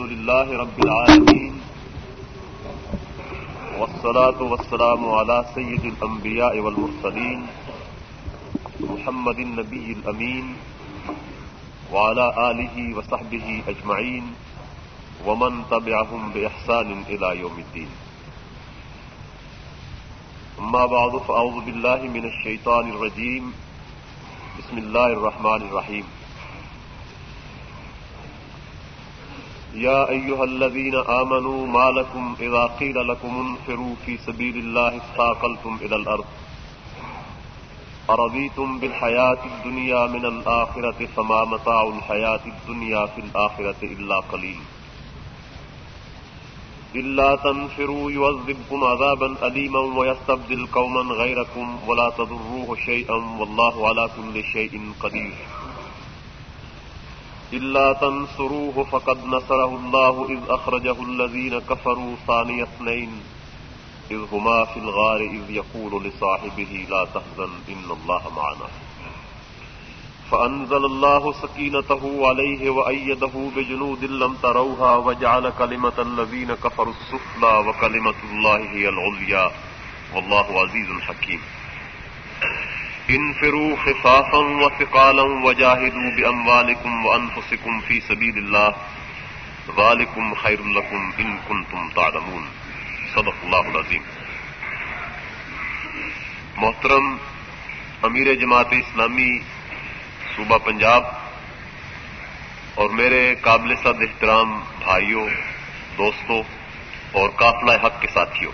لله رب العالمين والصلاة والسلام على سيد الأنبياء والمرسلين محمد النبي الأمين وعلى آله وصحبه أجمعين ومن تبعهم بإحسان إلى يوم الدين. أما بعد فأعوذ بالله من الشيطان الرجيم. بسم الله الرحمن الرحيم. يا أيها الذين آمنوا ما لكم إذا قيل لكم انفروا في سبيل الله اثاقلتم إلى الأرض أرضيتم بالحياة الدنيا من الآخرة فما متاع الحياة الدنيا في الآخرة إلا قليل. إلا تنفروا يعذبكم عذابا أليما ويستبدل قوما غيركم ولا تضروه شيئا والله على كل شيء قدير. إلا تنصروه فقد نصره الله إذ أخرجه الذين كفروا ثاني اثنين إذ هما في الغار إذ يقول لصاحبه لا تحزن إن الله معنا فأنزل الله سكينته عليه وأيده بجنود لم تروها وجعل كلمة الذين كفروا السفلى وكلمة الله هي العليا والله عزيز حكيم. انفروا خفافا وثقالا وجاهدوا بأموالكم وأنفسكم في سبيل الله ذلكم خير لكم إن كنتم تعلمون. صدق اللہ العظیم. محترم امیر جماعت اسلامی صوبہ پنجاب اور میرے قابل صد احترام بھائیوں، دوستوں اور قافلہ حق کے ساتھیوں،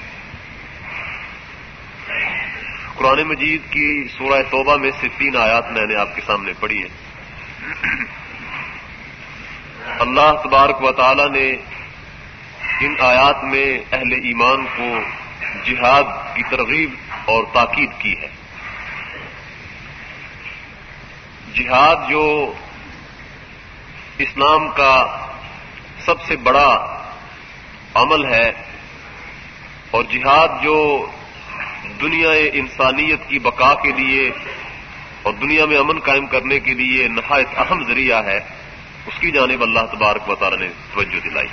قرآن مجید کی سورہ توبہ میں سے 3 آیات میں نے آپ کے سامنے پڑھی ہیں. اللہ تبارک و تعالی نے ان آیات میں اہل ایمان کو جہاد کی ترغیب اور تاکید کی ہے. جہاد جو اسلام کا سب سے بڑا عمل ہے اور جہاد جو دنیا انسانیت کی بقا کے لیے اور دنیا میں امن قائم کرنے کے لیے نہایت اہم ذریعہ ہے، اس کی جانب اللہ تبارک و تعالی نے توجہ دلائی.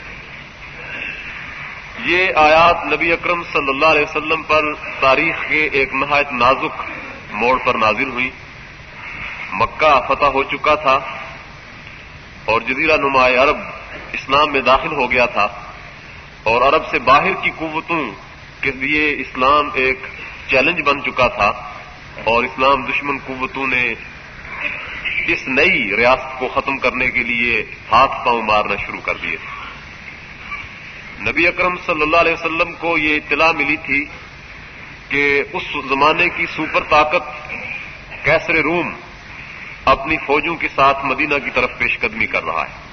یہ آیات نبی اکرم صلی اللہ علیہ وسلم پر تاریخ کے ایک نہایت نازک موڑ پر نازل ہوئی. مکہ فتح ہو چکا تھا اور جزیرہ نما عرب اسلام میں داخل ہو گیا تھا اور عرب سے باہر کی قوتوں کے لیے اسلام ایک چیلنج بن چکا تھا اور اسلام دشمن قوتوں نے اس نئی ریاست کو ختم کرنے کے لیے ہاتھ پاؤں مارنا شروع کر دیے تھے. نبی اکرم صلی اللہ علیہ وسلم کو یہ اطلاع ملی تھی کہ اس زمانے کی سپر طاقت کیسر روم اپنی فوجوں کے ساتھ مدینہ کی طرف پیش قدمی کر رہا ہے.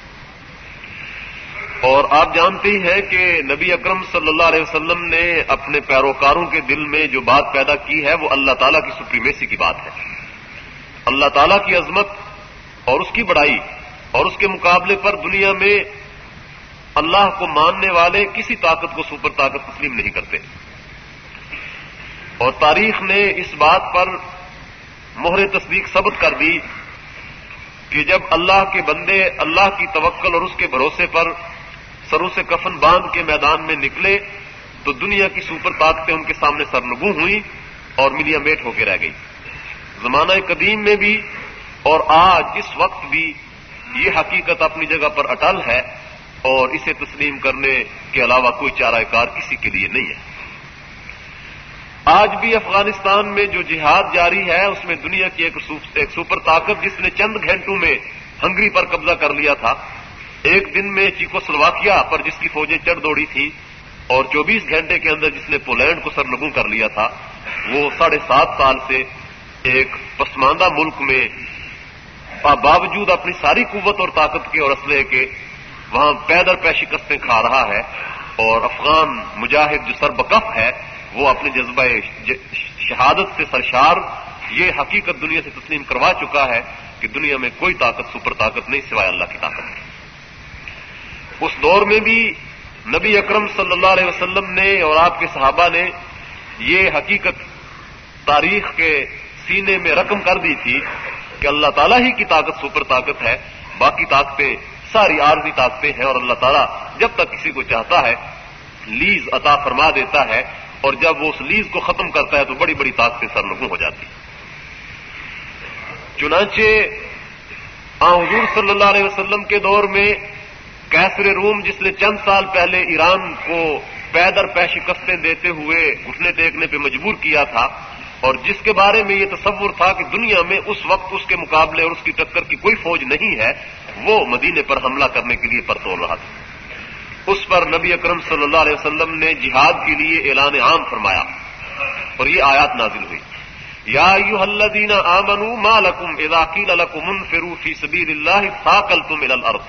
اور آپ جانتے ہی ہیں کہ نبی اکرم صلی اللہ علیہ وسلم نے اپنے پیروکاروں کے دل میں جو بات پیدا کی ہے وہ اللہ تعالیٰ کی سپریمیسی کی بات ہے. اللہ تعالیٰ کی عظمت اور اس کی بڑائی اور اس کے مقابلے پر دنیا میں اللہ کو ماننے والے کسی طاقت کو سپر طاقت تسلیم نہیں کرتے. اور تاریخ نے اس بات پر مہر تصدیق ثبت کر دی کہ جب اللہ کے بندے اللہ کی توکل اور اس کے بھروسے پر سروں سے کفن باندھ کے میدان میں نکلے تو دنیا کی سپر طاقتیں ان کے سامنے سرنگوں ہوئیں اور ملیاں میٹ ہو کے رہ گئی. زمانہ قدیم میں بھی اور آج اس وقت بھی یہ حقیقت اپنی جگہ پر اٹل ہے اور اسے تسلیم کرنے کے علاوہ کوئی چارہ کار کسی کے لیے نہیں ہے. آج بھی افغانستان میں جو جہاد جاری ہے اس میں دنیا کی ایک سپر طاقت جس نے چند گھنٹوں میں ہنگری پر قبضہ کر لیا تھا، ایک دن میں چیکو سلواکیا پر جس کی فوجیں چڑھ دوڑی تھیں اور 24 گھنٹے کے اندر جس نے پولینڈ کو سرنگوں کر لیا تھا، وہ 7.5 سال سے ایک پسماندہ ملک میں باوجود اپنی ساری قوت اور طاقت کے اور اسلحے کے وہاں پیدر پہ شکستیں کھا رہا ہے. اور افغان مجاہد جو سربکف ہے وہ اپنے جذبہ شہادت سے سرشار یہ حقیقت دنیا سے تسلیم کروا چکا ہے کہ دنیا میں کوئی طاقت سپر طاقت نہیں سوائے اللہ کی طاقت ہے. اس دور میں بھی نبی اکرم صلی اللہ علیہ وسلم نے اور آپ کے صحابہ نے یہ حقیقت تاریخ کے سینے میں رقم کر دی تھی کہ اللہ تعالیٰ ہی کی طاقت سپر طاقت ہے، باقی طاقتیں ساری عارضی طاقتیں ہیں، اور اللہ تعالیٰ جب تک کسی کو چاہتا ہے لیز عطا فرما دیتا ہے، اور جب وہ اس لیز کو ختم کرتا ہے تو بڑی بڑی طاقتیں سرنگوں ہو جاتی ہیں۔ چنانچہ حضور صلی اللہ علیہ وسلم کے دور میں کیسر روم، جس نے چند سال پہلے ایران کو پیدر پے شکستیں دیتے ہوئے گھٹنے ٹیکنے پہ مجبور کیا تھا، اور جس کے بارے میں یہ تصور تھا کہ دنیا میں اس وقت اس کے مقابلے اور اس کی ٹکر کی کوئی فوج نہیں ہے، وہ مدینے پر حملہ کرنے کے لیے پرتول رہا تھا۔ اس پر نبی اکرم صلی اللہ علیہ وسلم نے جہاد کے لیے اعلان عام فرمایا، اور یہ آیات نازل ہوئی، یا ایھا الذین آمنوا ما لکم اذا قیل لکم انفروا فی سبیل اللہ ثاقلتم الی الارض۔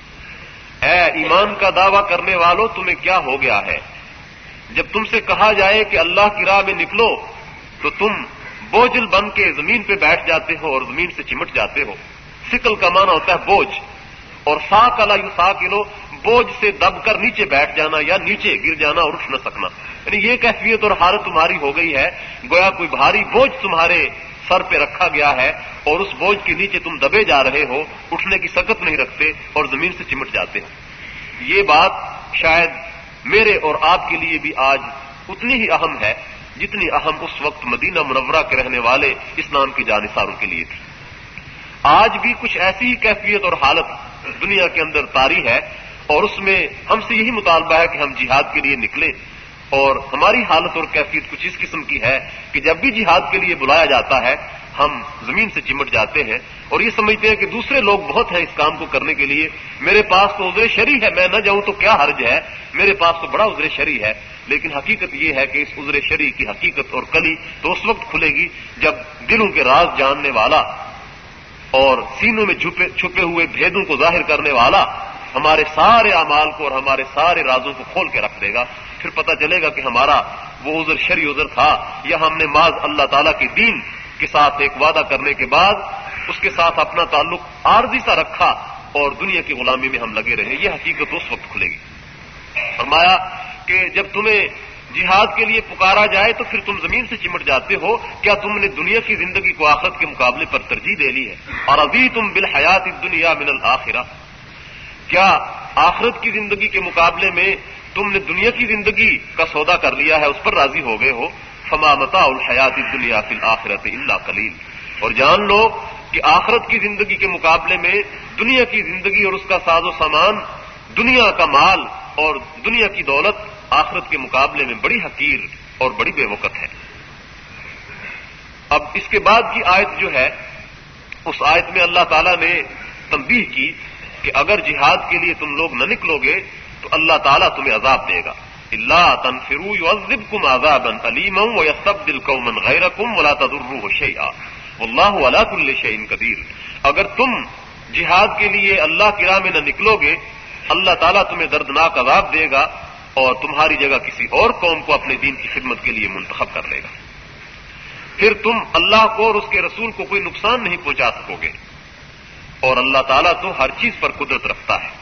اے ایمان کا دعویٰ کرنے والو، تمہیں کیا ہو گیا ہے؟ جب تم سے کہا جائے کہ اللہ کی راہ میں نکلو تو تم بوجھل بن کے زمین پہ بیٹھ جاتے ہو اور زمین سے چمٹ جاتے ہو۔ ثقل کا معنی ہوتا ہے بوجھ، اور ثاقل یثاقلو، بوجھ سے دب کر نیچے بیٹھ جانا یا نیچے گر جانا اور اٹھ نہ سکنا، یعنی یہ کیفیت اور حالت تمہاری ہو گئی ہے، گویا کوئی بھاری بوجھ تمہارے سر پہ رکھا گیا ہے اور اس بوجھ کے نیچے تم دبے جا رہے ہو، اٹھنے کی سکت نہیں رکھتے اور زمین سے چمٹ جاتے ہو۔ یہ بات شاید میرے اور آپ کے لیے بھی آج اتنی ہی اہم ہے جتنی اہم اس وقت مدینہ منورہ کے رہنے والے اسلام کے جانثاروں کے لیے تھی۔ آج بھی کچھ ایسی ہی کیفیت اور حالت دنیا کے اندر طاری ہے، اور اس میں ہم سے یہی مطالبہ ہے کہ ہم جہاد کے لیے نکلیں، اور ہماری حالت اور کیفیت کچھ اس قسم کی ہے کہ جب بھی جہاد کے لیے بلایا جاتا ہے ہم زمین سے چمٹ جاتے ہیں اور یہ سمجھتے ہیں کہ دوسرے لوگ بہت ہیں اس کام کو کرنے کے لیے، میرے پاس تو عذر شرعی ہے، میں نہ جاؤں تو کیا حرج ہے، میرے پاس تو بڑا عذر شرعی ہے۔ لیکن حقیقت یہ ہے کہ اس عذر شرعی کی حقیقت اور کلی تو اس وقت کھلے گی جب دلوں کے راز جاننے والا اور سینوں میں چھپے ہوئے بھیدوں کو ظاہر کرنے والا ہمارے سارے اعمال کو اور ہمارے سارے رازوں کو کھول کے رکھ دے گا۔ پھر پتہ چلے گا کہ ہمارا وہ عذر شرعی عذر تھا یا ہم نے محض اللہ تعالیٰ کے دین کے ساتھ ایک وعدہ کرنے کے بعد اس کے ساتھ اپنا تعلق عارضی سا رکھا اور دنیا کی غلامی میں ہم لگے رہے۔ یہ حقیقت اس وقت کھلے گی۔ فرمایا کہ جب تمہیں جہاد کے لیے پکارا جائے تو پھر تم زمین سے چمٹ جاتے ہو، کیا تم نے دنیا کی زندگی کو آخرت کے مقابلے پر ترجیح دے لی ہے؟ اور رضیتم بالحیات الدنیا من الآخرہ، کیا آخرت کی زندگی کے مقابلے میں تم نے دنیا کی زندگی کا سودا کر لیا ہے، اس پر راضی ہو گئے ہو؟ فما متاع الحیات الدنیا فی الآخرۃ الا قلیل، اور جان لو کہ آخرت کی زندگی کے مقابلے میں دنیا کی زندگی اور اس کا ساز و سامان، دنیا کا مال اور دنیا کی دولت آخرت کے مقابلے میں بڑی حقیر اور بڑی بے وقت ہے۔ اب اس کے بعد کی آیت جو ہے، اس آیت میں اللہ تعالیٰ نے تنبیہ کی کہ اگر جہاد کے لیے تم لوگ نہ نکلو گے تو اللہ تعالیٰ تمہیں عذاب دے گا۔ الا تنفروا يعذبكم عذابا اليما ويستبدل قوما غيركم ولا تضروه شيئا والله على كل شيء قدير، اگر تم جہاد کے لیے اللہ کی راہ میں نہ نکلو گے اللہ تعالیٰ تمہیں دردناک عذاب دے گا اور تمہاری جگہ کسی اور قوم کو اپنے دین کی خدمت کے لیے منتخب کر لے گا، پھر تم اللہ کو اور اس کے رسول کو کوئی نقصان نہیں پہنچا سکو گے، اور اللہ تعالیٰ تو ہر چیز پر قدرت رکھتا ہے۔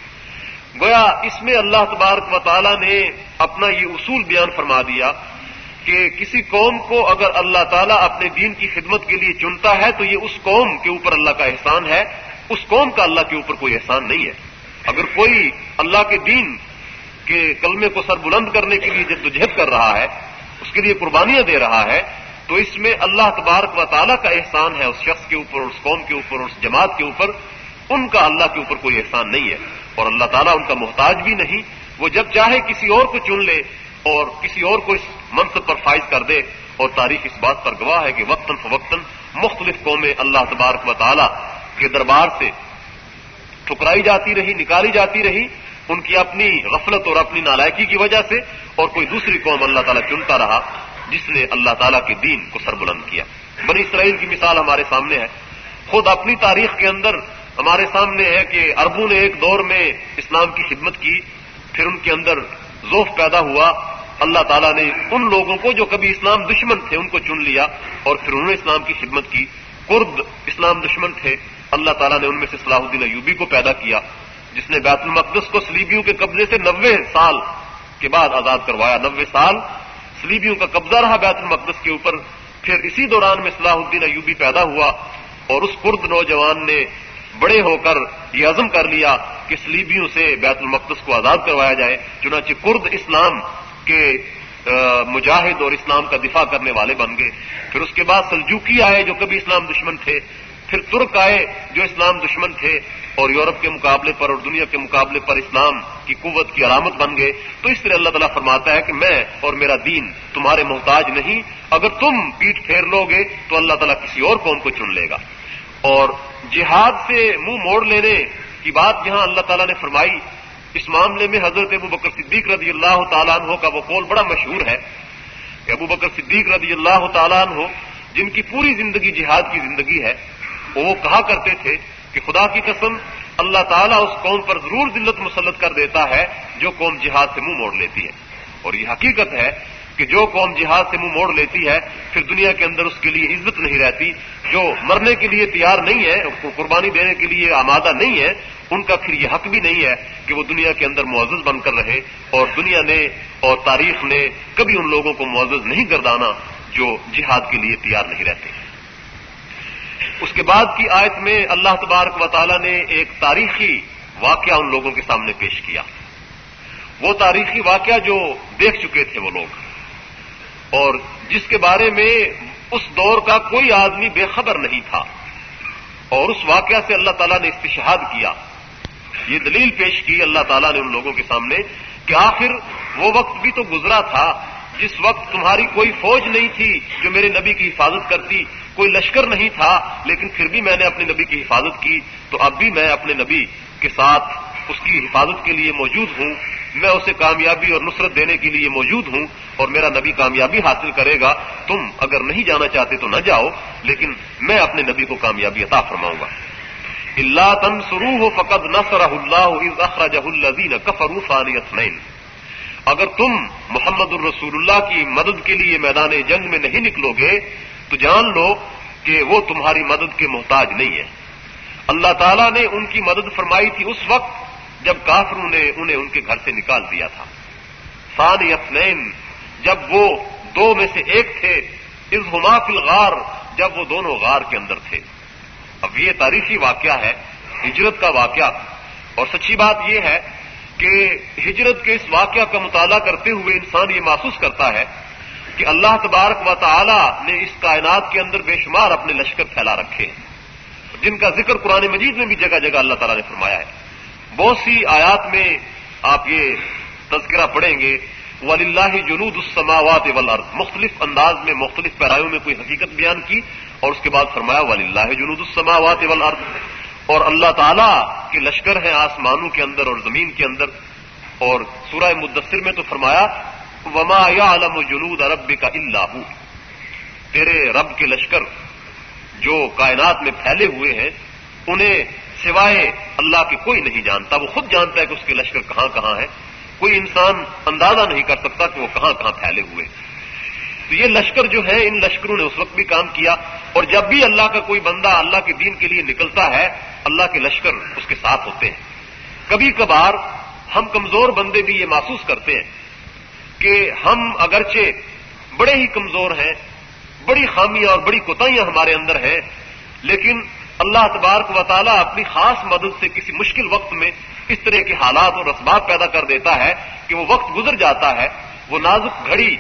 گویا اس میں اللہ تبارک و تعالیٰ نے اپنا یہ اصول بیان فرما دیا کہ کسی قوم کو اگر اللہ تعالیٰ اپنے دین کی خدمت کے لیے چنتا ہے تو یہ اس قوم کے اوپر اللہ کا احسان ہے، اس قوم کا اللہ کے اوپر کوئی احسان نہیں ہے۔ اگر کوئی اللہ کے دین کے کلمے کو سر بلند کرنے کے لیے جدوجہد کر رہا ہے، اس کے لیے قربانیاں دے رہا ہے، تو اس میں اللہ تبارک و تعالیٰ کا احسان ہے اس شخص کے اوپر، اس قوم کے اوپر، اس جماعت کے اوپر، ان کا اللہ کے اوپر کوئی احسان نہیں ہے، اور اللہ تعالیٰ ان کا محتاج بھی نہیں۔ وہ جب چاہے کسی اور کو چن لے اور کسی اور کو اس منصب پر فائز کر دے، اور تاریخ اس بات پر گواہ ہے کہ وقتاً فوقتاً مختلف قومیں اللہ تبارک و تعالیٰ کے دربار سے ٹھکرائی جاتی رہی، نکالی جاتی رہی، ان کی اپنی غفلت اور اپنی نالائکی کی وجہ سے، اور کوئی دوسری قوم اللہ تعالیٰ چنتا رہا جس نے اللہ تعالیٰ کے دین کو سر بلند کیا۔ بنی اسرائیل کی مثال ہمارے سامنے ہے، خود اپنی تاریخ کے اندر ہمارے سامنے ہے کہ عربوں نے ایک دور میں اسلام کی خدمت کی، پھر ان کے اندر ذوف پیدا ہوا، اللہ تعالیٰ نے ان لوگوں کو جو کبھی اسلام دشمن تھے ان کو چن لیا اور پھر انہوں نے اسلام کی خدمت کی۔ کرد اسلام دشمن تھے، اللہ تعالیٰ نے ان میں سے صلاح الدین ایوبی کو پیدا کیا جس نے بیت المقدس کو صلیبیوں کے قبضے سے 90 سال کے بعد آزاد کروایا۔ 90 سال صلیبیوں کا قبضہ رہا بیت المقدس کے اوپر، پھر اسی دوران میں صلاح الدین ایوبی پیدا ہوا اور اس کرد نوجوان نے بڑے ہو کر یہ عزم کر لیا کہ صلیبیوں سے بیت المقدس کو آزاد کروایا جائے. چنانچہ کرد اسلام کے مجاہد اور اسلام کا دفاع کرنے والے بن گئے. پھر اس کے بعد سلجوقی آئے جو کبھی اسلام دشمن تھے، پھر ترک آئے جو اسلام دشمن تھے اور یورپ کے مقابلے پر اور دنیا کے مقابلے پر اسلام کی قوت کی علامت بن گئے. تو اس طرح اللہ تعالیٰ فرماتا ہے کہ میں اور میرا دین تمہارے محتاج نہیں، اگر تم پیٹھ پھیر لو گے تو اللہ تعالیٰ کسی اور قوم کو چن لے گا. اور جہاد سے منہ موڑ لینے کی بات جہاں اللہ تعالیٰ نے فرمائی، اس معاملے میں حضرت ابوبکر صدیق رضی اللہ تعالیٰ عنہ کا وہ قول بڑا مشہور ہے کہ ابوبکر صدیق رضی اللہ تعالیٰ عنہ جن کی پوری زندگی جہاد کی زندگی ہے، وہ کہا کرتے تھے کہ خدا کی قسم اللہ تعالیٰ اس قوم پر ضرور ذلت مسلط کر دیتا ہے جو قوم جہاد سے منہ موڑ لیتی ہے. اور یہ حقیقت ہے کہ جو قوم جہاد سے منہ موڑ لیتی ہے پھر دنیا کے اندر اس کے لیے عزت نہیں رہتی. جو مرنے کے لیے تیار نہیں ہے، قربانی دینے کے لیے آمادہ نہیں ہے، ان کا پھر یہ حق بھی نہیں ہے کہ وہ دنیا کے اندر معزز بن کر رہے. اور دنیا نے اور تاریخ نے کبھی ان لوگوں کو معزز نہیں گردانا جو جہاد کے لیے تیار نہیں رہتے. اس کے بعد کی آیت میں اللہ تبارک و تعالی نے ایک تاریخی واقعہ ان لوگوں کے سامنے پیش کیا. وہ تاریخی واقعہ جو دیکھ چکے تھے وہ لوگ، اور جس کے بارے میں اس دور کا کوئی آدمی بے خبر نہیں تھا. اور اس واقعہ سے اللہ تعالیٰ نے استشہاد کیا. یہ دلیل پیش کی اللہ تعالیٰ نے ان لوگوں کے سامنے کہ آخر وہ وقت بھی تو گزرا تھا جس وقت تمہاری کوئی فوج نہیں تھی جو میرے نبی کی حفاظت کرتی، کوئی لشکر نہیں تھا، لیکن پھر بھی میں نے اپنے نبی کی حفاظت کی. تو اب بھی میں اپنے نبی کے ساتھ اس کی حفاظت کے لیے موجود ہوں. میں اسے کامیابی اور نصرت دینے کے لیے موجود ہوں اور میرا نبی کامیابی حاصل کرے گا. تم اگر نہیں جانا چاہتے تو نہ جاؤ، لیکن میں اپنے نبی کو کامیابی عطا فرماؤں گا. الا تنصروه فقد نصره الله اذ اخرجه الذين كفروا ثاني اثنين. اگر تم محمد الرسول اللہ کی مدد کے لیے میدان جنگ میں نہیں نکلو گے تو جان لو کہ وہ تمہاری مدد کے محتاج نہیں ہے. اللہ تعالیٰ نے ان کی مدد فرمائی تھی اس وقت جب کافروں نے انہیں ان کے گھر سے نکال دیا تھا. ثانی اثنین، جب وہ دو میں سے ایک تھے. اذ ہما فی الغار، جب وہ دونوں غار کے اندر تھے. اب یہ تاریخی واقعہ ہے، ہجرت کا واقعہ. اور سچی بات یہ ہے کہ ہجرت کے اس واقعہ کا مطالعہ کرتے ہوئے انسان یہ محسوس کرتا ہے کہ اللہ تبارک و تعالی نے اس کائنات کے اندر بے شمار اپنے لشکر پھیلا رکھے ہیں، جن کا ذکر قرآن مجید میں بھی جگہ جگہ اللہ تعالیٰ نے فرمایا ہے. بہت سی آیات میں آپ یہ تذکرہ پڑھیں گے وَلِلَّهِ جُنُودُ السَّمَاوَاتِ وَالْأَرْضِ، مختلف انداز میں مختلف پیرایوں میں کوئی حقیقت بیان کی اور اس کے بعد فرمایا وَلِلَّهِ جُنُودُ السَّمَاوَاتِ وَالْأَرْضِ، اور اللہ تعالیٰ کے لشکر ہیں آسمانوں کے اندر اور زمین کے اندر. اور سورہ مدثر میں تو فرمایا وَمَا يَعْلَمُ جُنُودَ رَبِّكَ إِلَّا هُوَ، تیرے رب کے لشکر جو کائنات میں پھیلے ہوئے ہیں انہیں سوائے اللہ کے کوئی نہیں جانتا. وہ خود جانتا ہے کہ اس کے لشکر کہاں کہاں ہیں. کوئی انسان اندازہ نہیں کر سکتا کہ وہ کہاں کہاں پھیلے ہوئے. تو یہ لشکر جو ہے، ان لشکروں نے اس وقت بھی کام کیا. اور جب بھی اللہ کا کوئی بندہ اللہ کے دین کے لیے نکلتا ہے اللہ کے لشکر اس کے ساتھ ہوتے ہیں. کبھی کبھار ہم کمزور بندے بھی یہ محسوس کرتے ہیں کہ ہم اگرچہ بڑے ہی کمزور ہیں، بڑی خامیاں اور بڑی کوتاہیاں ہمارے اندر ہیں، لیکن اللہ تبارک و تعالیٰ اپنی خاص مدد سے کسی مشکل وقت میں اس طرح کے حالات اور اسباب پیدا کر دیتا ہے کہ وہ وقت گزر جاتا ہے، وہ نازک گھڑی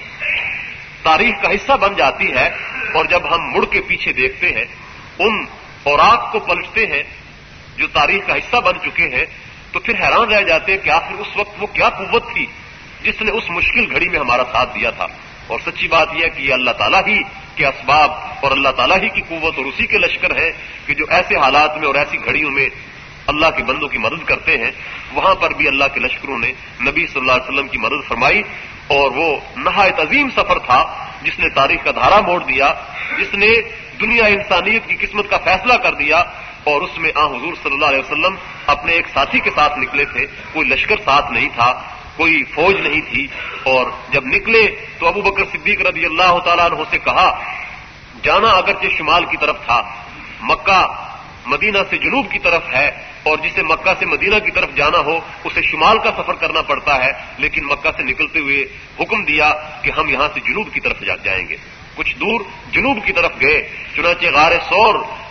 تاریخ کا حصہ بن جاتی ہے. اور جب ہم مڑ کے پیچھے دیکھتے ہیں، ان اوراق کو پلٹتے ہیں جو تاریخ کا حصہ بن چکے ہیں، تو پھر حیران رہ جاتے ہیں کہ آخر اس وقت وہ کیا قوت تھی جس نے اس مشکل گھڑی میں ہمارا ساتھ دیا تھا. اور سچی بات یہ ہے کہ یہ اللہ تعالیٰ ہی کے اسباب اور اللہ تعالیٰ ہی کی قوت اور اسی کے لشکر ہیں کہ جو ایسے حالات میں اور ایسی گھڑیوں میں اللہ کے بندوں کی مدد کرتے ہیں. وہاں پر بھی اللہ کے لشکروں نے نبی صلی اللہ علیہ وسلم کی مدد فرمائی. اور وہ نہایت عظیم سفر تھا جس نے تاریخ کا دھارا موڑ دیا، جس نے دنیا انسانیت کی قسمت کا فیصلہ کر دیا. اور اس میں حضور صلی اللہ علیہ وسلم اپنے ایک ساتھی کے ساتھ نکلے تھے، کوئی لشکر ساتھ نہیں تھا، کوئی فوج نہیں تھی. اور جب نکلے تو ابو بکر صدیق رضی اللہ تعالیٰ عنہ سے کہا، جانا اگرچہ شمال کی طرف تھا، مکہ مدینہ سے جنوب کی طرف ہے، اور جسے مکہ سے مدینہ کی طرف جانا ہو اسے شمال کا سفر کرنا پڑتا ہے، لیکن مکہ سے نکلتے ہوئے حکم دیا کہ ہم یہاں سے جنوب کی طرف جائیں گے. کچھ دور جنوب کی طرف گئے، چنانچہ غار ثور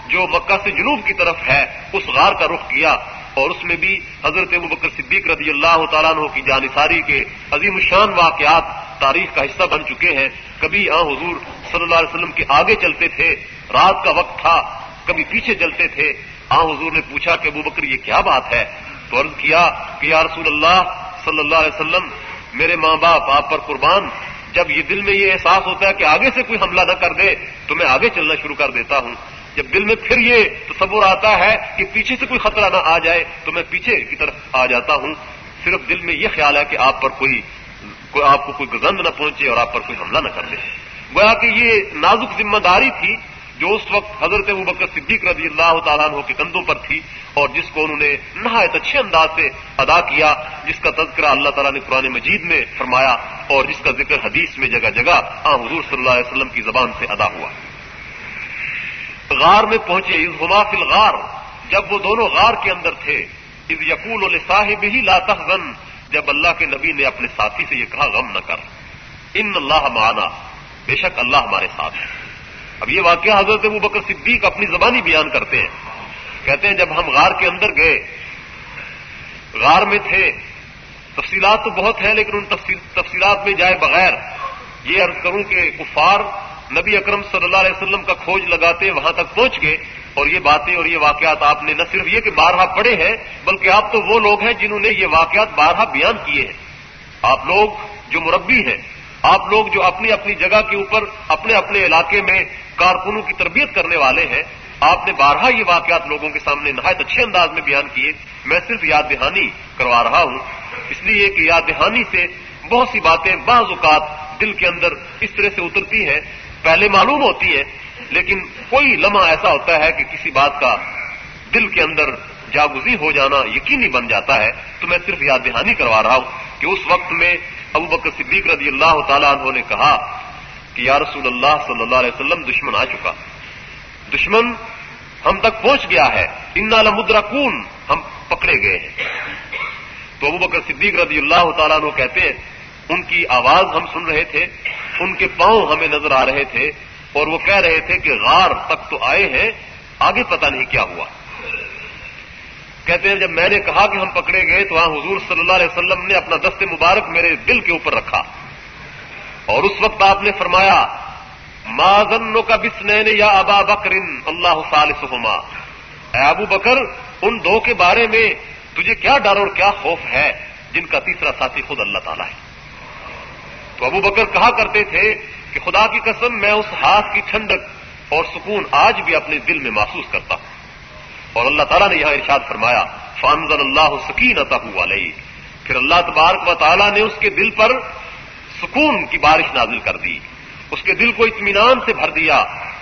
جو مکہ سے جنوب کی طرف ہے اس غار کا رخ کیا، اور اس میں بھی حضرت ابوبکر صدیق رضی اللہ تعالیٰ عنہ کی جانثاری کے عظیم الشان واقعات تاریخ کا حصہ بن چکے ہیں۔ کبھی حضور صلی اللہ علیہ وسلم کے آگے چلتے تھے، رات کا وقت تھا، کبھی پیچھے چلتے تھے۔ حضور نے پوچھا کہ ابوبکر یہ کیا بات ہے؟ تو عرض کیا کہ یا رسول اللہ صلی اللہ علیہ وسلم، میرے ماں باپ آپ پر قربان، جب یہ دل میں یہ احساس ہوتا ہے کہ آگے سے کوئی حملہ نہ کر دے تو میں آگے چلنا شروع کر دیتا ہوں، جب دل میں پھر یہ تصور آتا ہے کہ پیچھے سے کوئی خطرہ نہ آ جائے تو میں پیچھے کی طرف آ جاتا ہوں، صرف دل میں یہ خیال ہے کہ آپ پر آپ کو کوئی گزند نہ پہنچے اور آپ پر کوئی حملہ نہ کر دے۔ گویا کہ یہ نازک ذمہ داری تھی جو اس وقت حضرت ابوبکر صدیق رضی اللہ تعالیٰ عنہ کے کندھوں پر تھی، اور جس کو انہوں نے نہایت اچھے انداز سے ادا کیا، جس کا تذکرہ اللہ تعالیٰ نے قرآن مجید میں فرمایا اور جس کا ذکر حدیث میں جگہ جگہ حضور صلی اللہ علیہ وسلم کی زبان سے ادا ہوا۔ غار میں پہنچے، اذ ہما فی الغار، جب وہ دونوں غار کے اندر تھے، اذ یقول لصاحبہ لا تحزن، جب اللہ کے نبی نے اپنے ساتھی سے یہ کہا غم نہ کر، ان اللہ معنا، بے شک اللہ ہمارے ساتھ ہے۔ اب یہ واقعہ حضرت ابوبکر صدیق اپنی زبانی بیان کرتے ہیں، کہتے ہیں جب ہم غار کے اندر گئے، غار میں تھے، تفصیلات تو بہت ہیں لیکن ان تفصیلات میں جائے بغیر یہ عرض کروں کہ کفار نبی اکرم صلی اللہ علیہ وسلم کا کھوج لگاتے وہاں تک پہنچ گئے، اور یہ باتیں اور یہ واقعات آپ نے نہ صرف یہ کہ بارہا پڑھے ہیں بلکہ آپ تو وہ لوگ ہیں جنہوں نے یہ واقعات بارہا بیان کیے ہیں۔ آپ لوگ جو مربی ہیں، آپ لوگ جو اپنی اپنی جگہ کے اوپر اپنے اپنے علاقے میں کارکنوں کی تربیت کرنے والے ہیں، آپ نے بارہا یہ واقعات لوگوں کے سامنے نہایت اچھے انداز میں بیان کیے۔ میں صرف یاد دہانی کروا رہا ہوں، اس لیے کہ یاد دہانی سے بہت سی باتیں بعض اوقات دل کے اندر اس طرح سے اترتی ہیں، پہلے معلوم ہوتی ہے لیکن کوئی لمحہ ایسا ہوتا ہے کہ کسی بات کا دل کے اندر جاگزی ہو جانا یقینی بن جاتا ہے۔ تو میں صرف یاد دہانی کروا رہا ہوں کہ اس وقت میں ابوبکر صدیق رضی اللہ تعالیٰ عنہ نے کہا کہ یا رسول اللہ صلی اللہ علیہ وسلم، دشمن آ چکا، دشمن ہم تک پہنچ گیا ہے، انا لمدرکون، ہم پکڑے گئے ہیں۔ تو ابوبکر صدیق رضی اللہ تعالیٰ عنہ کہتے ہیں ان کی آواز ہم سن رہے تھے، ان کے پاؤں ہمیں نظر آ رہے تھے، اور وہ کہہ رہے تھے کہ غار تک تو آئے ہیں، آگے پتہ نہیں کیا ہوا۔ کہتے ہیں جب میں نے کہا کہ ہم پکڑے گئے تو حضور صلی اللہ علیہ وسلم نے اپنا دست مبارک میرے دل کے اوپر رکھا، اور اس وقت آپ نے فرمایا ما ظنک باثنین یا ابا بکر اللہ ثالثہما، اے ابو بکر ان دو کے بارے میں تجھے کیا ڈر اور کیا خوف ہے جن کا تیسرا ساتھی خود اللہ تعالیٰ ہے۔ تو ابو بکر کہا کرتے تھے کہ خدا کی قسم میں اس ہاتھ کی ٹھنڈک اور سکون آج بھی اپنے دل میں محسوس کرتا ہوں۔ اور اللہ تعالیٰ نے یہاں ارشاد فرمایا فانزل اللہ سکینتہ علیہ، پھر اللہ تبارک و تعالیٰ نے اس کے دل پر سکون کی بارش نازل کر دی، اس کے دل کو اطمینان سے بھر دیا،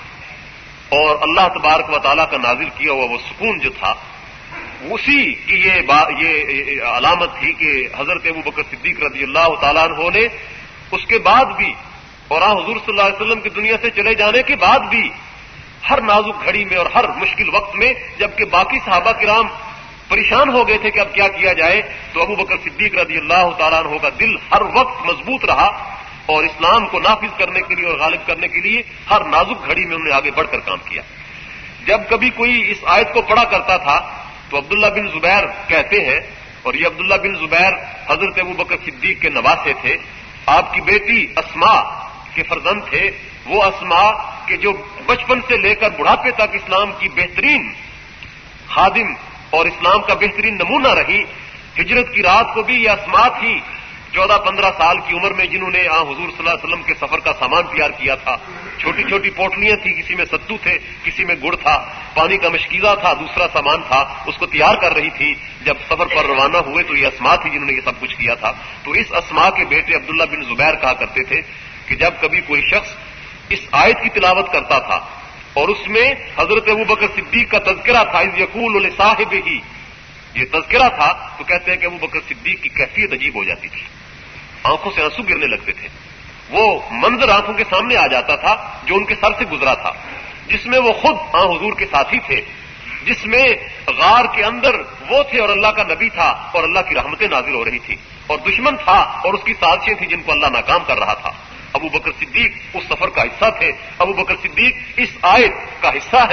اور اللہ تبارک و تعالیٰ کا نازل کیا ہوا وہ سکون جو تھا اسی کی یہ علامت تھی کہ حضرت ابوبکر صدیق رضی اللہ تعالیٰ عنہ نے اس کے بعد بھی اور حضور صلی اللہ علیہ وسلم کی دنیا سے چلے جانے کے بعد بھی ہر نازک گھڑی میں اور ہر مشکل وقت میں، جبکہ باقی صحابہ کرام پریشان ہو گئے تھے کہ اب کیا کیا جائے، تو ابوبکر صدیق رضی اللہ تعالیٰ عنہ کا دل ہر وقت مضبوط رہا، اور اسلام کو نافذ کرنے کے لیے اور غالب کرنے کے لیے ہر نازک گھڑی میں انہوں نے آگے بڑھ کر کام کیا۔ جب کبھی کوئی اس آیت کو پڑھا کرتا تھا تو عبداللہ بن زبیر کہتے ہیں، اور یہ عبداللہ بن زبیر حضرت ابوبکر صدیق کے نواسے تھے، آپ کی بیٹی اسماء کے فرزند تھے، وہ اسماء کہ جو بچپن سے لے کر بڑھاپے تک اسلام کی بہترین خادم اور اسلام کا بہترین نمونہ رہی۔ ہجرت کی رات کو بھی یہ اسماء تھی 14-15 سال کی عمر میں جنہوں نے حضور صلی اللہ علیہ وسلم کے سفر کا سامان تیار کیا تھا۔ چھوٹی چھوٹی پوٹلیاں تھیں، کسی میں ستو تھے، کسی میں گڑ تھا، پانی کا مشکیزہ تھا، دوسرا سامان تھا، اس کو تیار کر رہی تھی۔ جب سفر پر روانہ ہوئے تو یہ اسماء تھی جنہوں نے یہ سب کچھ کیا تھا۔ تو اس اسماء کے بیٹے عبداللہ بن زبیر کہا کرتے تھے کہ جب کبھی کوئی شخص اس آیت کی تلاوت کرتا تھا اور اس میں حضرت ابوبکر صدیق کا تذکرہ تھا، اذ یقول لصاحبہ، یہ تذکرہ تھا، تو کہتے ہیں کہ ابوبکر صدیق کی کیفیت عجیب ہو جاتی تھی، آنکھوں سے آنسو گرنے لگتے تھے، وہ منظر آنکھوں کے سامنے آ جاتا تھا جو ان کے سر سے گزرا تھا، جس میں وہ خود حضور کے ساتھی تھے، جس میں غار کے اندر وہ تھے اور اللہ کا نبی تھا اور اللہ کی رحمتیں نازل ہو رہی تھی، اور دشمن تھا اور اس کی سازشیں تھیں جن کو اللہ ناکام کر رہا تھا۔ ابو بکر صدیق اس سفر کا حصہ تھے، ابو بکر صدیق اس آیت کا حصہ ہے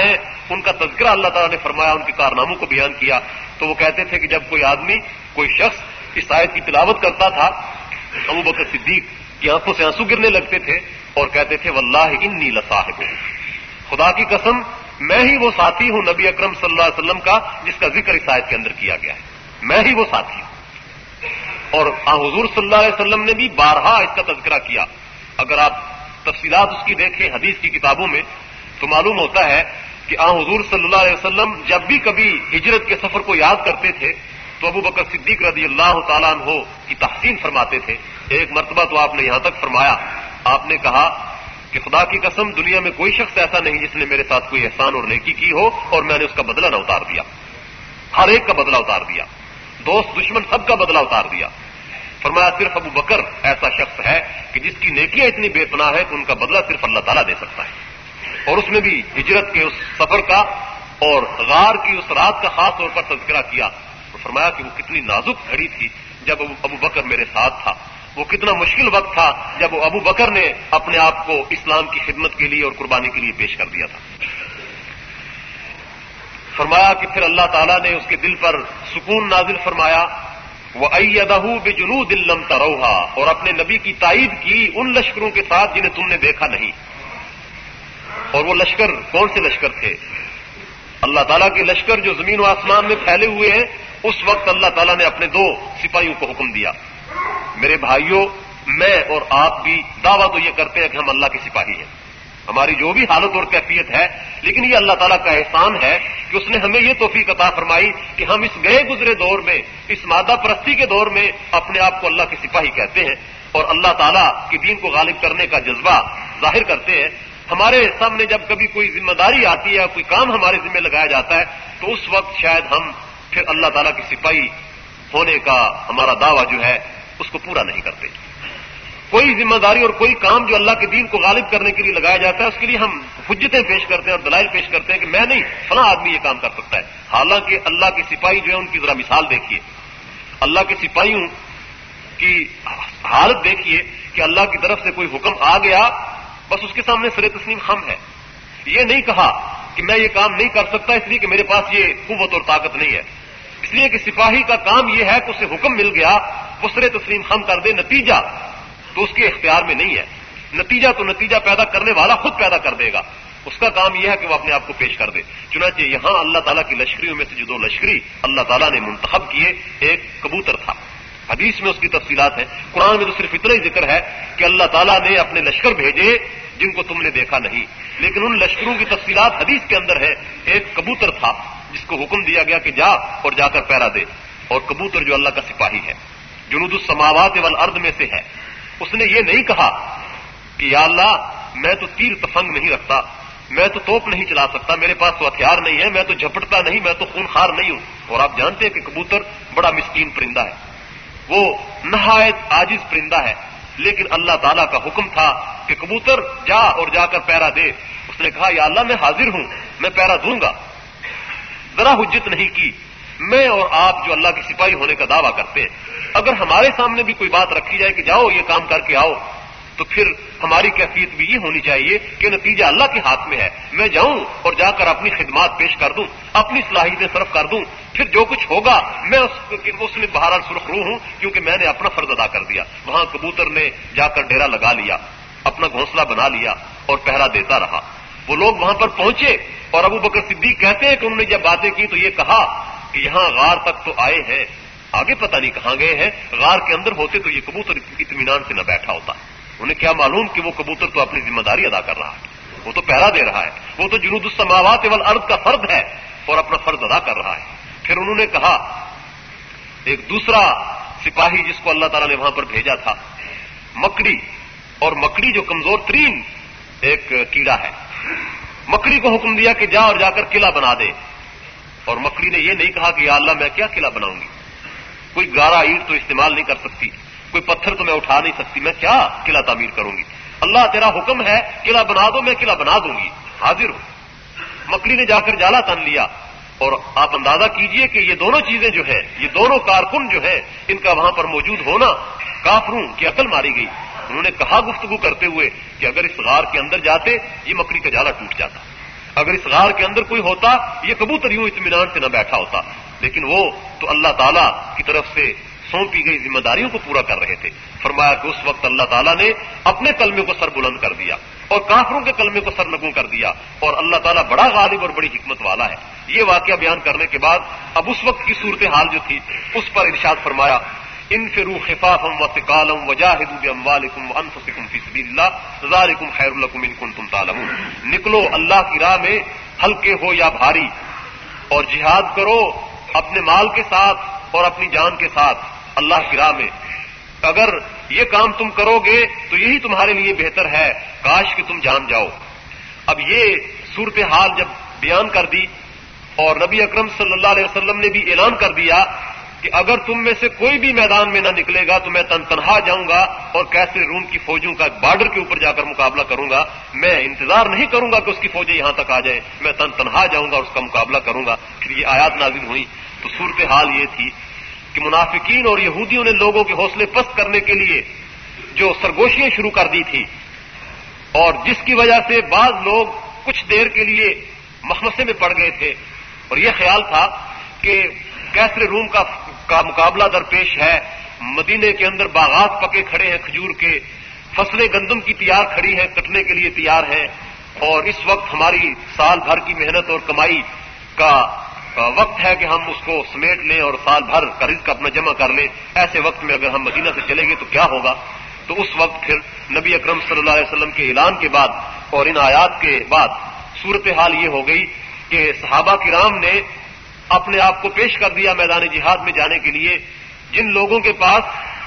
ان کا تذکرہ اللہ تعالیٰ نے فرمایا، ان کے کارناموں کو بیان کیا، تو وہ کہتے تھے کہ جب کوئی آدمی، کوئی شخص اس آیت کی تلاوت کرتا تھا، ابو بکر صدیق کی آنکھوں سے آنسو گرنے لگتے تھے اور کہتے تھے واللہ انی لصاحب، خدا کی قسم میں ہی وہ ساتھی ہوں نبی اکرم صلی اللہ علیہ وسلم کا جس کا ذکر اس آیت کے اندر کیا گیا ہے، میں ہی وہ ساتھی ہوں۔ اور حضور صلی اللہ علیہ وسلم نے بھی بارہا اس کا تذکرہ کیا۔ اگر آپ تفصیلات اس کی دیکھیں حدیث کی کتابوں میں تو معلوم ہوتا ہے کہ حضور صلی اللہ علیہ وسلم جب بھی کبھی ہجرت کے سفر کو یاد کرتے تھے تو ابو بکر صدیق رضی اللہ تعالیٰ عنہ کی تحسین فرماتے تھے۔ ایک مرتبہ تو آپ نے یہاں تک فرمایا، آپ نے کہا کہ خدا کی قسم دنیا میں کوئی شخص ایسا نہیں جس نے میرے ساتھ کوئی احسان اور نیکی کی ہو اور میں نے اس کا بدلہ نہ اتار دیا، ہر ایک کا بدلہ اتار دیا، دوست دشمن سب کا بدلہ اتار دیا۔ فرمایا صرف ابو بکر ایسا شخص ہے کہ جس کی نیکیاں اتنی بے پناہ ہے کہ ان کا بدلہ صرف اللہ تعالیٰ دے سکتا ہے۔ اور اس میں بھی ہجرت کے اس سفر کا اور غار کی اس رات کا خاص طور پر تذکرہ کیا، تو فرمایا کہ وہ کتنی نازک گھڑی تھی جب ابو بکر میرے ساتھ تھا، وہ کتنا مشکل وقت تھا جب ابو بکر نے اپنے آپ کو اسلام کی خدمت کے لیے اور قربانی کے لیے پیش کر دیا تھا۔ فرمایا کہ پھر اللہ تعالیٰ نے اس کے دل پر سکون نازل فرمایا، وَأَيَّدَهُ بِجُنُودٍ لَّمْ تَرَوْهَا، اور اپنے نبی کی تائید کی ان لشکروں کے ساتھ جنہیں تم نے دیکھا نہیں۔ اور وہ لشکر کون سے لشکر تھے؟ اللہ تعالیٰ کے لشکر جو زمین و آسمان میں پھیلے ہوئے ہیں۔ اس وقت اللہ تعالیٰ نے اپنے دو سپاہیوں کو حکم دیا، میرے بھائیوں میں اور آپ بھی دعویٰ تو یہ کرتے ہیں کہ ہم اللہ کے سپاہی ہیں، ہماری جو بھی حالت اور کیفیت ہے، لیکن یہ اللہ تعالیٰ کا احسان ہے کہ اس نے ہمیں یہ توفیق عطا فرمائی کہ ہم اس گئے گزرے دور میں، اس مادہ پرستی کے دور میں اپنے آپ کو اللہ کے سپاہی کہتے ہیں اور اللہ تعالیٰ کے دین کو غالب کرنے کا جذبہ ظاہر کرتے ہیں۔ ہمارے سامنے جب کبھی کوئی ذمہ داری آتی ہے، کوئی کام ہمارے ذمہ لگایا جاتا ہے تو اس وقت شاید ہم پھر اللہ تعالیٰ کے سپاہی ہونے کا ہمارا دعویٰ جو ہے اس کو پورا نہیں کرتے۔ کوئی ذمہ داری اور کوئی کام جو اللہ کے دین کو غالب کرنے کے لیے لگایا جاتا ہے اس کے لیے ہم حجتیں پیش کرتے ہیں اور دلائل پیش کرتے ہیں کہ میں نہیں، فلاں آدمی یہ کام کر سکتا ہے، حالانکہ اللہ کے سپاہی جو ہے ان کی ذرا مثال دیکھیے، اللہ کے سپاہیوں کی حالت دیکھیے کہ اللہ کی طرف سے کوئی حکم آ گیا بس اس کے سامنے سر تسلیم خم ہے، یہ نہیں کہا کہ میں یہ کام نہیں کر سکتا اس لیے کہ میرے پاس یہ قوت اور طاقت نہیں ہے، اس لیے کہ سپاہی کا کام یہ ہے کہ اسے حکم مل گیا وہ سر تسلیم خم کر دے، نتیجہ تو اس کے اختیار میں نہیں ہے، نتیجہ تو نتیجہ پیدا کرنے والا خود پیدا کر دے گا، اس کا کام یہ ہے کہ وہ اپنے آپ کو پیش کر دے۔ چنانچہ یہاں اللہ تعالیٰ کی لشکریوں میں سے جو دو لشکری اللہ تعالیٰ نے منتخب کیے، ایک کبوتر تھا، حدیث میں اس کی تفصیلات ہیں، قرآن میں تو صرف اتنا ہی ذکر ہے کہ اللہ تعالیٰ نے اپنے لشکر بھیجے جن کو تم نے دیکھا نہیں، لیکن ان لشکروں کی تفصیلات حدیث کے اندر ہے۔ ایک کبوتر تھا جس کو حکم دیا گیا کہ جا اور جا کر پہرا دے، اور کبوتر جو اللہ کا سپاہی ہے، جنود السماوات والارض میں سے ہے، اس نے یہ نہیں کہا کہ یا اللہ میں تو تیر تفنگ نہیں رکھتا، میں تو توپ نہیں چلا سکتا، میرے پاس تو ہتھیار نہیں ہے، میں تو جھپٹتا نہیں، میں تو خونخوار نہیں ہوں۔ اور آپ جانتے ہیں کہ کبوتر بڑا مسکین پرندہ ہے، وہ نہایت عاجز پرندہ ہے، لیکن اللہ تعالیٰ کا حکم تھا کہ کبوتر جا اور جا کر پہرا دے۔ اس نے کہا یا اللہ میں حاضر ہوں، میں پہرا دوں گا، ذرا حجت نہیں کی۔ میں اور آپ جو اللہ کے سپاہی ہونے کا دعویٰ کرتے ہیں، اگر ہمارے سامنے بھی کوئی بات رکھی جائے کہ جاؤ یہ کام کر کے آؤ، تو پھر ہماری کیفیت بھی یہ ہونی چاہیے کہ نتیجہ اللہ کے ہاتھ میں ہے، میں جاؤں اور جا کر اپنی خدمات پیش کر دوں، اپنی صلاحیتیں صرف کر دوں، پھر جو کچھ ہوگا میں اس میں بہرحال سرخ روح ہوں کیونکہ میں نے اپنا فرض ادا کر دیا۔ وہاں کبوتر نے جا کر ڈیرا لگا لیا، اپنا گھونسلہ بنا لیا اور پہرا دیتا رہا۔ وہ لوگ وہاں پر پہنچے اور ابو بکر صدیق کہتے ہیں کہ انہوں نے جب باتیں کی تو یہ کہا کہ یہاں غار تک تو آئے ہیں، آگے پتہ نہیں کہاں گئے ہیں، غار کے اندر ہوتے تو یہ کبوتر اطمینان سے نہ بیٹھا ہوتا۔ انہیں کیا معلوم کہ وہ کبوتر تو اپنی ذمہ داری ادا کر رہا ہے، وہ تو پہرا دے رہا ہے، وہ تو جنود السماوات والارض کا فرد ہے اور اپنا فرض ادا کر رہا ہے۔ پھر انہوں نے کہا ایک دوسرا سپاہی جس کو اللہ تعالیٰ نے وہاں پر بھیجا تھا، مکڑی، اور مکڑی جو کمزور ترین ایک کیڑا ہے، مکڑی کو حکم دیا کہ جا اور جا کر قلعہ بنا دے، اور مکڑی نے یہ نہیں کہا کہ یا اللہ میں کیا قلعہ بناؤں گی، کوئی گارا اینٹ تو استعمال نہیں کر سکتی، کوئی پتھر تو میں اٹھا نہیں سکتی، میں کیا قلعہ تعمیر کروں گی، اللہ تیرا حکم ہے قلعہ بنا دو، میں قلعہ بنا دوں گی، حاضر ہوں۔ مکڑی نے جا کر جالا تن لیا، اور آپ اندازہ کیجئے کہ یہ دونوں چیزیں جو ہیں، یہ دونوں کارکن جو ہیں، ان کا وہاں پر موجود ہونا کافروں کی عقل ماری گئی۔ انہوں نے کہا گفتگو کرتے ہوئے کہ اگر اس غار کے اندر جاتے یہ مکڑی کا جالا ٹوٹ جاتا، اگر اس غار کے اندر کوئی ہوتا یہ کبوتر یوں اطمینان سے نہ بیٹھا ہوتا، لیکن وہ تو اللہ تعالیٰ کی طرف سے سونپی گئی ذمہ داریوں کو پورا کر رہے تھے۔ فرمایا کہ اس وقت اللہ تعالیٰ نے اپنے کلمے کو سر بلند کر دیا اور کافروں کے کلمے کو سر نگوں کر دیا، اور اللہ تعالیٰ بڑا غالب اور بڑی حکمت والا ہے۔ یہ واقعہ بیان کرنے کے بعد اب اس وقت کی صورتحال جو تھی اس پر ارشاد فرمایا، انفروا خفافا وثقالا وجاہدوا باموالکم وانفسکم فی سبیل اللہ ذالکم خیر لکم ان کنتم تعلمون۔ نکلو اللہ کی راہ میں، ہلکے ہو یا بھاری، اور جہاد کرو اپنے مال کے ساتھ اور اپنی جان کے ساتھ اللہ کی راہ میں۔ اگر یہ کام تم کرو گے تو یہی تمہارے لیے بہتر ہے، کاش کہ تم جان جاؤ۔ اب یہ صورتحال جب بیان کر دی اور نبی اکرم صلی اللہ علیہ وسلم نے بھی اعلان کر دیا کہ اگر تم میں سے کوئی بھی میدان میں نہ نکلے گا تو میں تنہا جاؤں گا اور کیسر روم کی فوجوں کا بارڈر کے اوپر جا کر مقابلہ کروں گا، میں انتظار نہیں کروں گا کہ اس کی فوجیں یہاں تک آ جائیں، میں تنہا جاؤں گا اور اس کا مقابلہ کروں گا۔ پھر یہ آیات نازل ہوئی تو صورتحال یہ تھی کہ منافقین اور یہودیوں نے لوگوں کے حوصلے پست کرنے کے لیے جو سرگوشیاں شروع کر دی تھی، اور جس کی وجہ سے بعض لوگ کچھ دیر کے لیے مخمصے میں پڑ گئے تھے، اور یہ خیال تھا کہ کیسر روم کا مقابلہ درپیش ہے، مدینے کے اندر باغات پکے کھڑے ہیں کھجور کے، فصلیں گندم کی تیار کھڑی ہیں، کٹنے کے لیے تیار ہیں، اور اس وقت ہماری سال بھر کی محنت اور کمائی کا وقت ہے کہ ہم اس کو سمیٹ لیں اور سال بھر کا رزق اپنا جمع کر لیں، ایسے وقت میں اگر ہم مدینہ سے چلیں گے تو کیا ہوگا؟ تو اس وقت پھر نبی اکرم صلی اللہ علیہ وسلم کے اعلان کے بعد اور ان آیات کے بعد صورتحال یہ ہو گئی کہ صحابہ کرام نے اپنے آپ کو پیش کر دیا میدان جہاد میں جانے کے لیے۔ جن لوگوں کے پاس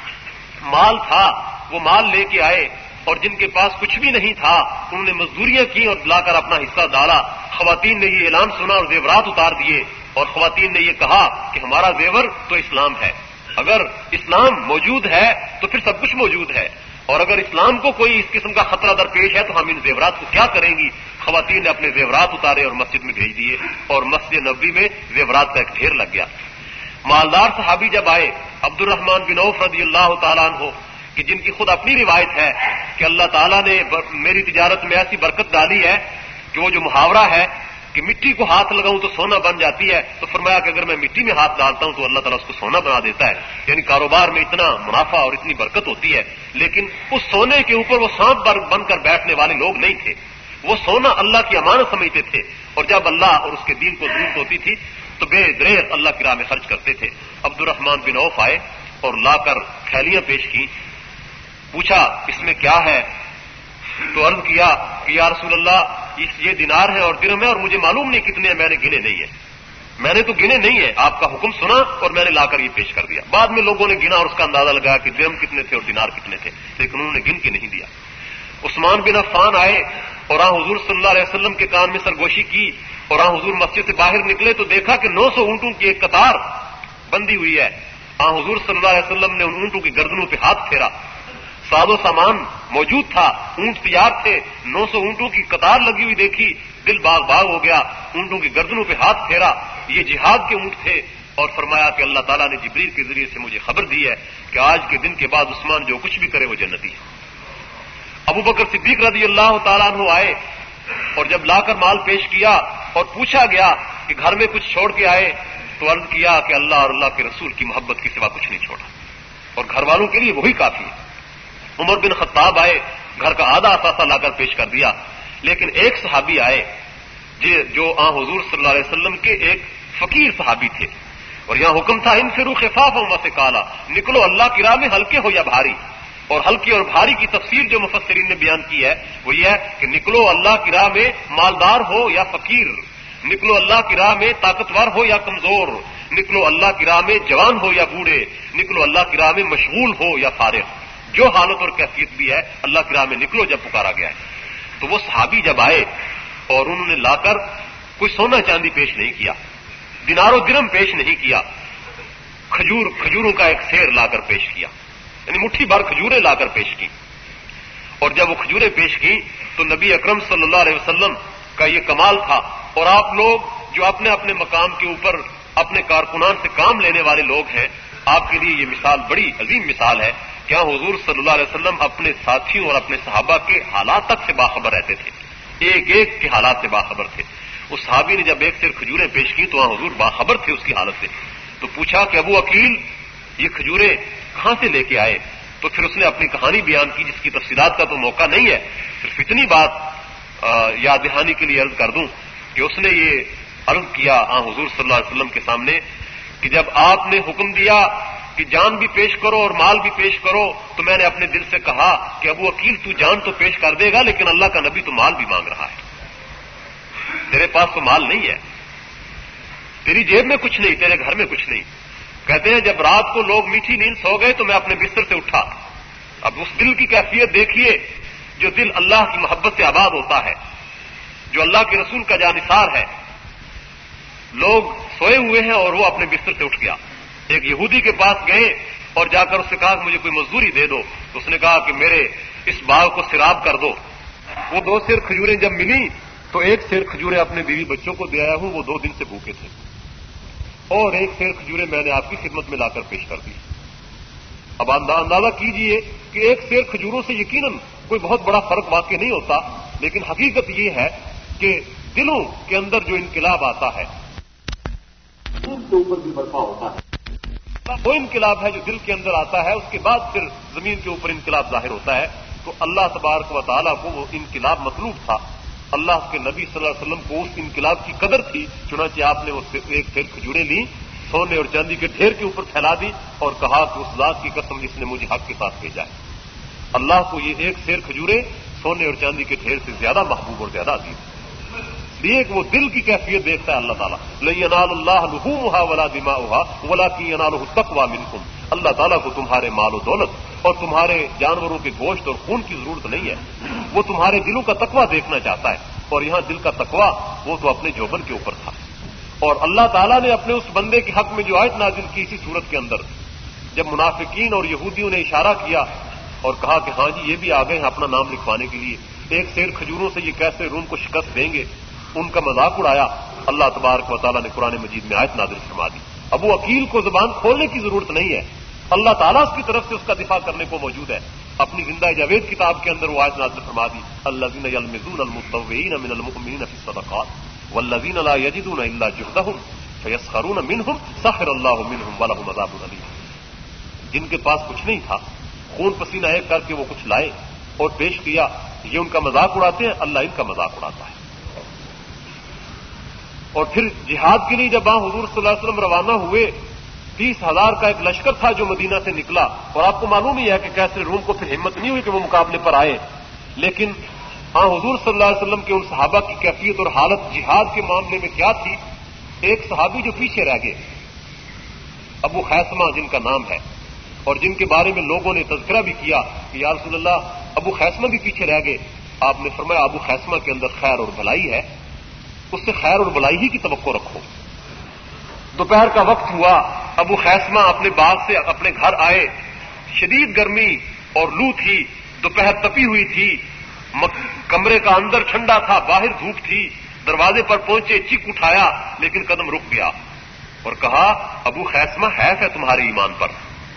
مال تھا وہ مال لے کے آئے، اور جن کے پاس کچھ بھی نہیں تھا انہوں نے مزدوریاں کی اور لا کر اپنا حصہ ڈالا۔ خواتین نے یہ اعلان سنا اور زیورات اتار دیے، اور خواتین نے یہ کہا کہ ہمارا زیور تو اسلام ہے، اگر اسلام موجود ہے تو پھر سب کچھ موجود ہے، اور اگر اسلام کو کوئی اس قسم کا خطرہ درپیش ہے تو ہم ان زیورات کو کیا کریں گی؟ خواتین نے اپنے زیورات اتارے اور مسجد میں بھیج دیے، اور مسجد نبوی میں زیورات کا ایک ڈھیر لگ گیا۔ مالدار صحابی جب آئے عبد الرحمن بن عوف رضی اللہ تعالیٰ عنہ، کہ جن کی خود اپنی روایت ہے کہ اللہ تعالیٰ نے میری تجارت میں ایسی برکت ڈالی ہے کہ وہ جو محاورہ ہے کہ مٹی کو ہاتھ لگاؤں تو سونا بن جاتی ہے، تو فرمایا کہ اگر میں مٹی میں ہاتھ ڈالتا ہوں تو اللہ تعالیٰ اس کو سونا بنا دیتا ہے، یعنی کاروبار میں اتنا منافع اور اتنی برکت ہوتی ہے۔ لیکن اس سونے کے اوپر وہ سانپ بن کر بیٹھنے والے لوگ نہیں تھے، وہ سونا اللہ کی امانت سمجھتے تھے، اور جب اللہ اور اس کے دین کو ضرورت ہوتی تھی تو بے دریغ اللہ کی راہ میں خرچ کرتے تھے۔ عبد الرحمن بن عوف آئے اور لا کر تھیلیاں پیش کی، پوچھا اس میں کیا ہے؟ تو عرض کیا کہ یا رسول اللہ یہ دینار ہے اور درہم ہے، اور مجھے معلوم نہیں کتنے ہیں، میں نے گنے نہیں ہے، میں نے تو گنے نہیں ہے، آپ کا حکم سنا اور میں نے لا کر یہ پیش کر دیا۔ بعد میں لوگوں نے گنا اور اس کا اندازہ لگایا کہ درہم کتنے تھے اور دینار کتنے تھے، لیکن انہوں نے گن کے نہیں دیا۔ عثمان بن عفان آئے اور حضور صلی اللہ علیہ وسلم کے کان میں سرگوشی کی، اور حضور مسجد سے باہر نکلے تو دیکھا کہ 900 اونٹوں کی ایک قطار بندی ہوئی ہے۔ حضور صلی اللہ علیہ وسلم نے ان اونٹوں کی گردنوں پہ ہاتھ پھیرا، ساز و سامان موجود تھا، اونٹ تیار تھے، 900 اونٹوں کی قطار لگی ہوئی دیکھی، دل باغ باغ ہو گیا، اونٹوں کی گردنوں پہ ہاتھ پھیرا، یہ جہاد کے اونٹ تھے، اور فرمایا کہ اللہ تعالیٰ نے جبریل کے ذریعے سے مجھے خبر دی ہے کہ آج کے دن کے بعد عثمان جو کچھ بھی کرے وہ جنتی ہے۔ ابو بکر صدیق رضی اللہ تعالیٰ عنہ آئے، اور جب لا کر مال پیش کیا اور پوچھا گیا کہ گھر میں کچھ چھوڑ کے آئے، تو عرض کیا کہ اللہ اور اللہ کے رسول کی محبت کے سوا کچھ نہیں چھوڑا، اور گھر والوں کے لیے وہی کافی ہے۔ عمر بن خطاب آئے، گھر کا آدھا اثاثہ لا کر پیش کر دیا، لیکن ایک صحابی آئے جو حضور صلی اللہ علیہ وسلم کے ایک فقیر صحابی تھے، اور یہاں حکم تھا انفروا خفافا وثقالا، نکلو اللہ کی راہ میں ہلکے ہو یا بھاری۔ اور ہلکی اور بھاری کی تفسیر جو مفسرین نے بیان کی ہے وہ یہ ہے کہ نکلو اللہ کی راہ میں مالدار ہو یا فقیر، نکلو اللہ کی راہ میں طاقتور ہو یا کمزور، نکلو اللہ کی راہ میں جوان ہو یا بوڑھے، نکلو اللہ کی راہ میں مشغول ہو یا فارغ، جو حالت اور کیفیت بھی ہے اللہ کی راہ میں نکلو جب پکارا گیا ہے۔ تو وہ صحابی جب آئے اور انہوں نے لا کر کوئی سونا چاندی پیش نہیں کیا، دینار و درہم پیش نہیں کیا، کھجوروں کا ایک سیر لا کر پیش کیا، یعنی مٹھی بھر کھجوریں لا کر پیش کی، اور جب وہ کھجوریں پیش کی تو نبی اکرم صلی اللہ علیہ وسلم کا یہ کمال تھا، اور آپ لوگ جو اپنے اپنے مقام کے اوپر اپنے کارکنان سے کام لینے والے لوگ ہیں، آپ کے لیے یہ مثال بڑی عظیم مثال ہے کہ حضور صلی اللہ علیہ وسلم اپنے ساتھیوں اور اپنے صحابہ کے حالات تک سے باخبر رہتے تھے۔ ایک ایک کے حالات سے باخبر تھے. اس صحابی نے جب ایک سیر کھجوریں پیش کی تو وہاں حضور باخبر تھے اس کی حالت سے. تو پوچھا کہ ابو عقیل یہ کھجوریں کہاں سے لے کے آئے؟ تو پھر اس نے اپنی کہانی بیان کی جس کی تفصیلات کا تو موقع نہیں ہے. صرف اتنی بات یاد دہانی کے لیے عرض کر دوں کہ اس نے یہ عرض کیا حضور صلی اللہ علیہ وسلم کے سامنے کہ جب آپ نے حکم دیا کہ جان بھی پیش کرو اور مال بھی پیش کرو تو میں نے اپنے دل سے کہا کہ ابو عقیل تو جان تو پیش کر دے گا لیکن اللہ کا نبی تو مال بھی مانگ رہا ہے. تیرے پاس تو مال نہیں ہے, تیری جیب میں کچھ نہیں, تیرے گھر میں کچھ نہیں. کہتے ہیں جب رات کو لوگ میٹھی نیند سو گئے تو میں اپنے بستر سے اٹھا. اب اس دل کی کیفیت دیکھیے جو دل اللہ کی محبت سے آباد ہوتا ہے, جو اللہ کے رسول کا جانثار ہے. لوگ سوئے ہوئے ہیں اور وہ اپنے بستر سے اٹھ گیا. ایک یہودی کے پاس گئے اور جا کر اس سے کہا کہ مجھے کوئی مزدوری دے دو. تو اس نے کہا کہ میرے اس باغ کو سیراب کر دو. وہ 2 سیر کھجوریں جب ملی تو 1 سیر کھجوریں اپنے بیوی بچوں کو دے آیا ہوں, وہ 2 دن سے بھوکے تھے, اور 1 سیر کھجوریں میں نے آپ کی خدمت میں لا کر پیش کر دی. اب اندازہ کیجئے کہ 1 سیر کھجوروں سے یقیناً کوئی بہت بڑا فرق واقع نہیں ہوتا, لیکن حقیقت یہ ہے کہ دلوں کے اندر جو انقلاب آتا ہے اس کے اوپر بھی برپا ہوتا ہے. وہ انقلاب ہے جو دل کے اندر آتا ہے, اس کے بعد پھر زمین کے اوپر انقلاب ظاہر ہوتا ہے. تو اللہ تبارک و تعالیٰ کو وہ انقلاب مطلوب تھا. اللہ کے نبی صلی اللہ علیہ وسلم کو اس انقلاب کی قدر تھی, چنانچہ آپ نے وہ 1 سیر کھجوریں لی, سونے اور چاندی کے ڈھیر کے اوپر پھیلا دی اور کہا کہ اس ذات کی قسم جس نے مجھے حق کے ساتھ بھیجا ہے. اللہ کو یہ 1 سیر کھجوریں سونے اور چاندی کے ڈھیر سے زیادہ محبوب اور زیادہ عزیز ہے. یہ کہ وہ دل کی کیفیت دیکھتا ہے اللہ تعالیٰ. لن ینال اللہ لحومها ولا دماؤها ولکن ینالہ التقوی منکم. اللہ تعالیٰ کو تمہارے مال و دولت اور تمہارے جانوروں کے گوشت اور خون کی ضرورت نہیں ہے, وہ تمہارے دلوں کا تقوی دیکھنا چاہتا ہے. اور یہاں دل کا تقوی وہ تو اپنے جوبن کے اوپر تھا. اور اللہ تعالیٰ نے اپنے اس بندے کے حق میں جو آیت نازل کی اسی صورت کے اندر, جب منافقین اور یہودیوں نے اشارہ کیا اور کہا کہ ہاں جی یہ بھی آ گئے ہیں اپنا نام لکھوانے کے لیے, 1 سیر کھجوروں سے یہ کیسے روم کو شکست دیں گے, ان کا مذاق اڑایا. اللہ تبارک و تعالیٰ نے قرآن مجید میں آیت نازل فرما دی. ابو عقیل کو زبان کھولنے کی ضرورت نہیں ہے, اللہ تعالیٰ اس کی طرف سے اس کا دفاع کرنے کو موجود ہے. اپنی زندہ جاوید کتاب کے اندر وہ آیت نازل فرما دی, الذین یلمزون المطوعین من المؤمنین فی الصدقات والذین لا یجدون الا جہدہم فیسخرون منہم سخر اللہ منہم ولہم عذاب علیم. جن کے پاس کچھ نہیں تھا, خون پسینہ ایک کر کے وہ کچھ لائے اور پیش کیا, یہ ان کا مذاق اڑاتے ہیں, اللہ ان کا مذاق اڑاتا ہے. اور پھر جہاد کے لیے جب حضور صلی اللہ علیہ وسلم روانہ ہوئے, 30,000 کا ایک لشکر تھا جو مدینہ سے نکلا, اور آپ کو معلوم ہی ہے کہ کیسے روم کو پھر ہمت نہیں ہوئی کہ وہ مقابلے پر آئے. لیکن حضور صلی اللہ علیہ وسلم کے ان صحابہ کی کیفیت اور حالت جہاد کے معاملے میں کیا تھی. ایک صحابی جو پیچھے رہ گئے, ابو خیثمہ جن کا نام ہے, اور جن کے بارے میں لوگوں نے تذکرہ بھی کیا کہ یا رسول اللہ ابو خیثمہ بھی پیچھے رہ گئے. آپ نے فرمایا ابو خیثمہ کے اندر خیر اور بھلائی ہے, اس سے خیر اور بھلائی ہی کی توقع رکھو. دوپہر کا وقت ہوا, ابو خیثمہ اپنے باغ سے اپنے گھر آئے, شدید گرمی اور لو تھی, دوپہر تپی ہوئی تھی, کمرے کا اندر ٹھنڈا تھا, باہر دھوپ تھی. دروازے پر پہنچے, چیخ اٹھایا, لیکن قدم رک گیا اور کہا ابو خیثمہ حیف ہے تمہارے ایمان پر,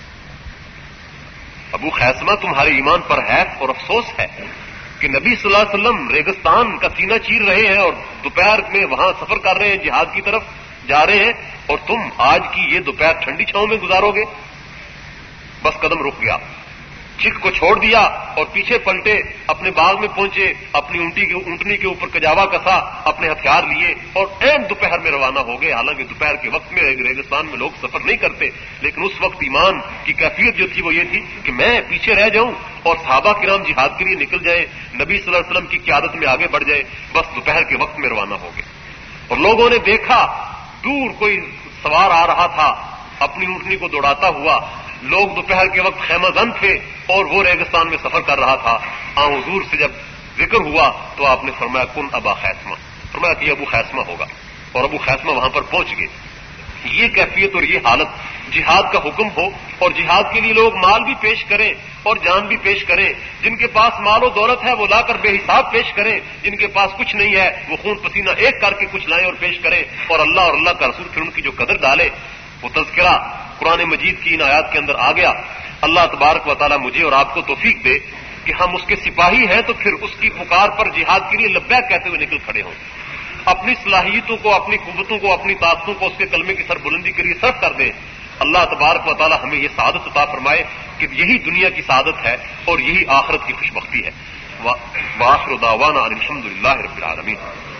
ابو خیثمہ تمہارے ایمان پر حیف اور افسوس ہے کہ نبی صلی اللہ علیہ وسلم ریگستان کا سینہ چیر رہے ہیں اور دوپہر میں وہاں سفر کر رہے ہیں, جہاد کی طرف جا رہے ہیں, اور تم آج کی یہ دوپہر ٹھنڈی چھاؤں میں گزارو گے. بس قدم رک گیا, چیخ کو چھوڑ دیا اور پیچھے پلٹے, اپنے باغ میں پہنچے, اپنی اونٹنی کے اوپر کجاوا کسا, اپنے ہتھیار لیے اور عین دوپہر میں روانہ ہو گئے. حالانکہ دوپہر کے وقت میں ریگستان میں لوگ سفر نہیں کرتے, لیکن اس وقت ایمان کی کیفیت جو تھی وہ یہ تھی کہ میں پیچھے رہ جاؤں اور صحابہ کرام جہاد کے لیے نکل جائیں, نبی صلی اللہ علیہ وسلم کی قیادت میں آگے بڑھ جائے. بس دوپہر کے وقت میں روانہ ہو گئے. اور لوگوں نے دیکھا دور کوئی سوار آ رہا تھا اپنی اونٹنی کو دوڑاتا ہوا. لوگ دوپہر کے وقت خیمہ زن تھے اور وہ ریگستان میں سفر کر رہا تھا. حضور سے جب ذکر ہوا تو آپ نے فرمایا کن ابا خیثمہ, فرمایا کہ ابو خیثمہ ہوگا, اور ابو خیثمہ وہاں پر پہنچ گئے. یہ کیفیت اور یہ حالت, جہاد کا حکم ہو اور جہاد کے لیے لوگ مال بھی پیش کریں اور جان بھی پیش کریں. جن کے پاس مال و دولت ہے وہ لا کر بے حساب پیش کریں, جن کے پاس کچھ نہیں ہے وہ خون پسینہ ایک کر کے کچھ لائیں اور پیش کریں. اور اللہ کا رسول پھر ان کی جو قدر ڈالے, وہ تذکرہ قرآن مجید کی ان آیات کے اندر آ گیا. اللہ تبارک و تعالیٰ مجھے اور آپ کو توفیق دے کہ ہم اس کے سپاہی ہیں تو پھر اس کی پکار پر جہاد کے لیے لبیک کہتے ہوئے نکل کھڑے ہوں، اپنی صلاحیتوں کو، اپنی قوتوں کو، اپنی طاقتوں کو اس کے کلمے کی سربلندی کے لیے صرف کر دیں۔ اللہ تبارک و تعالی ہمیں یہ سعادت عطا فرمائے کہ یہی دنیا کی سعادت ہے اور یہی آخرت کی خوشبختی ہے۔ وآخر دعوانا ان الحمد للہ رب العالمین۔